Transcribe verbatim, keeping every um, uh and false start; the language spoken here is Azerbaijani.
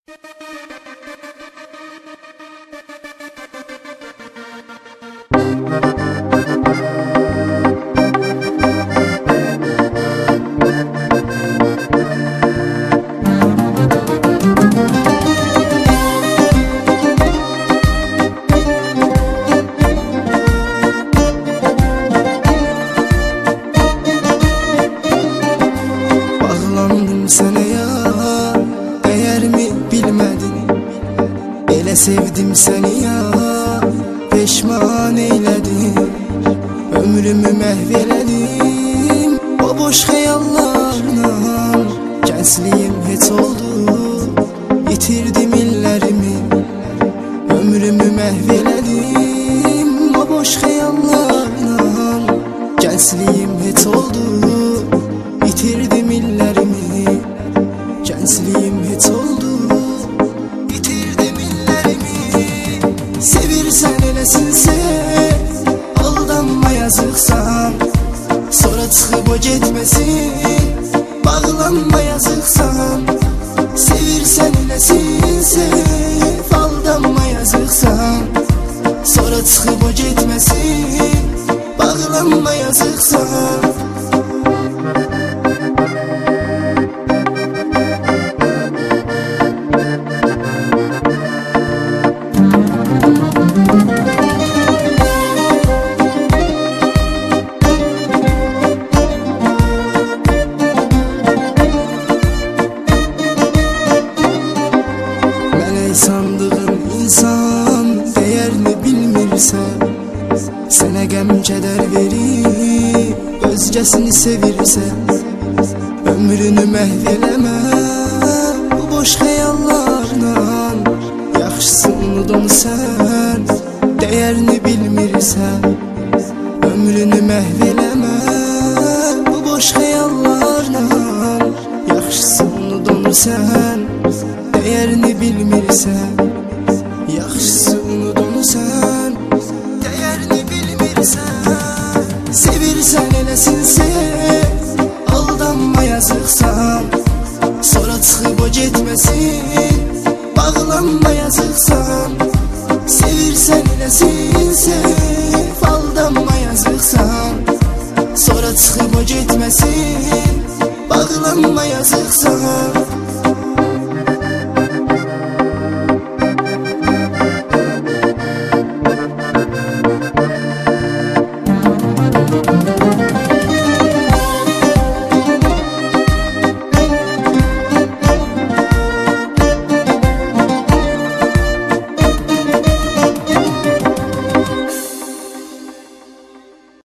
Elə sevdim səni ya, peşman eylədim, ömrümü məhv elədim. O boş xəyallarla gəncliyim heç oldu, itirdim illərimi, ömrümü məhv elədim. O boş xəyallarla gəncliyim heç oldu, itirdim illərimi, gəncliyim heç oldu. Sevirsən eləsin sev, aldanma yazıqsan, sonra çıxıb o getməsin, bağlanma yazıqsan. Sevirsən eləsin sev, aldanma yazıqsan, sonra çıxıb o getməsin, bağlanma yazıqsan. Sandığın insan dəyərini bilmirsən, sənə qəm kədər verib özgəsini sevirsən, ömrünü məhv eləmə bu boş xəyallarla. Yaxşısı unut onu sən, dəyərini bilmirsən, ömrünü məhv eləmə bu boş xəyallarla. Yaxşısı unut onu sən, dəyərini bilmirsən, yaxşısı unut onu sən, dəyərini bilmirsən. Sevirsən eləsin sev, aldanma yazıqsan, sonra çıxıb o getməsin, bağlanma yazıqsan. Sevirsən eləsin sev, aldanma yazıqsan, sonra çıxıb o getməsin, bağlanma yazıqsan.